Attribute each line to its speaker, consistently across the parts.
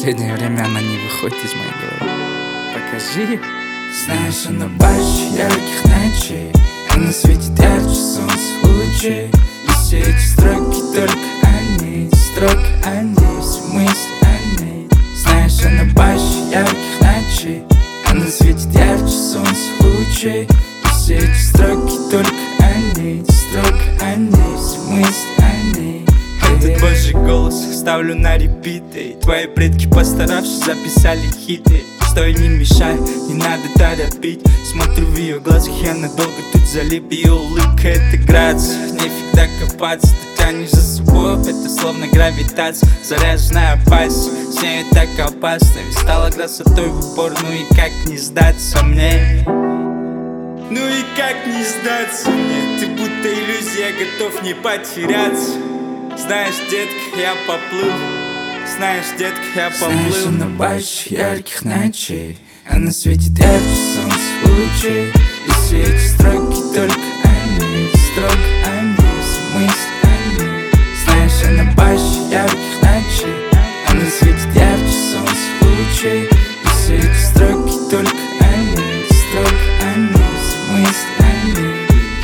Speaker 1: Последнее время она не выходит из моей головы. Покажи.
Speaker 2: Знаешь, она больше ярких ночей, она светит ярче солнца лучей. И все эти строки только о ней, строки о ней, все мысли о ней. Знаешь, она больше ярких ночей, она светит ярче солнца лучей. И все эти строки только о ней, строки о ней, все мысли о ней.
Speaker 3: Этот божий голос ставлю на репиты. Твои предки, постаравшись, записали хиты. Стой, не мешай, не надо торопить. Смотрю в ее глазах, я надолго тут залип. Ее улыбка — это грация, нефиг так копаться. Ты тянешь за собой, это словно гравитация. Заряженная опасность, с ней так опасно. Ведь стала красотой в упор, ну и как не сдаться мне? Ну и как не сдаться мне? Ты будто иллюзия, готов не потеряться. Знаешь, детка, я поплыл. Знаешь, детка, я поплыл.
Speaker 2: Знаешь, она больше ярких ночей, она светит ярче солнца лучей. И все эти строки только о ней, строки о ней, все мысли о ней. Знаешь, она больше ярких ночей, она светит ярче солнца лучей. И все эти строки только о ней, строки о ней, все мысли о ней.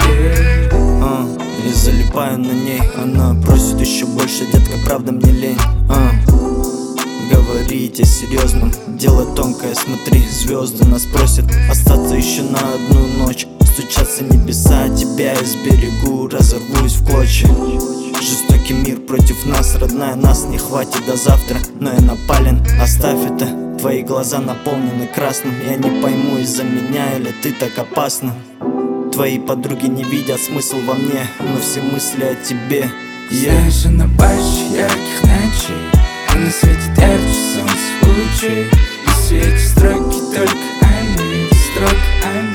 Speaker 4: Я залипаю на ней, она просит еще больше, детка, правда мне лень. Говорить о серьезном, дело тонкое, смотри, звезды нас просят остаться еще на одну ночь. Стучатся небеса, тебя я сберегу, разорвусь в клочья. Жестокий мир против нас, родная, нас не хватит до завтра. Но я напален, оставь это, твои глаза наполнены красным. Я не пойму, из-за меня или ты так опасна. Твои подруги не видят смысл во мне, но все мысли о тебе.
Speaker 2: Знаешь, она больше ярких ночей, она светит ярче солнца лучей. И все эти строки только о ней, строки о ней.